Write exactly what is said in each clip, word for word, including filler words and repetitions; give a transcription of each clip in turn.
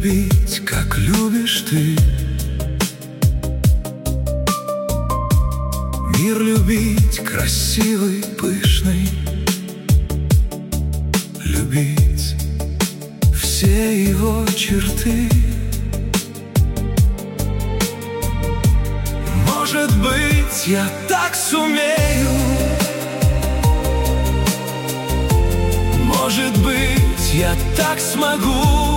любить, как любишь ты. Мир любить красивый, пышный, любить все его черты. Может быть, я так сумею, может быть, я так смогу,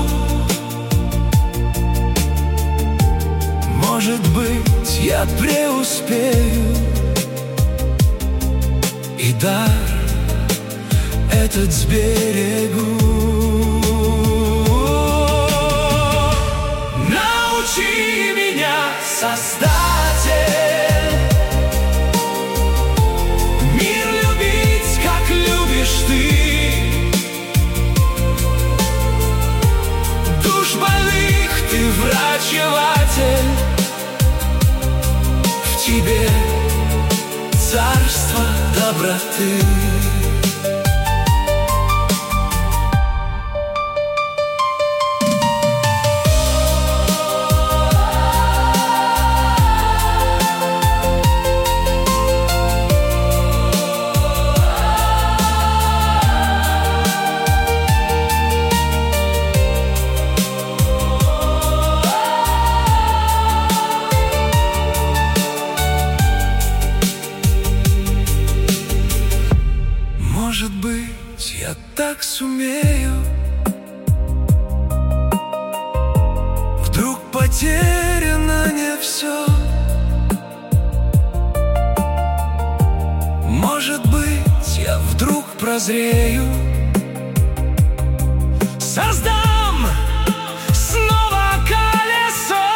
может быть, я преуспею, и дар этот сберегу. Научи меня, Создатель, мир любить, как любишь ты. Душ больных ты врачеватель, в тебе царство доброты. Может быть, я так сумею, вдруг потеряно не все. Может быть, я вдруг прозрею, создам снова колесо.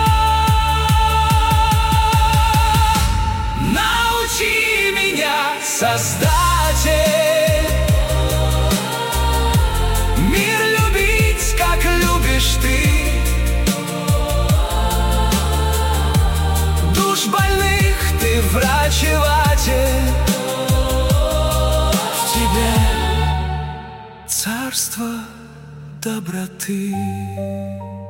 Научи меня, Создатель, мир любить, как любишь ты. Душ больных ты врачеватель, в тебе царство доброты.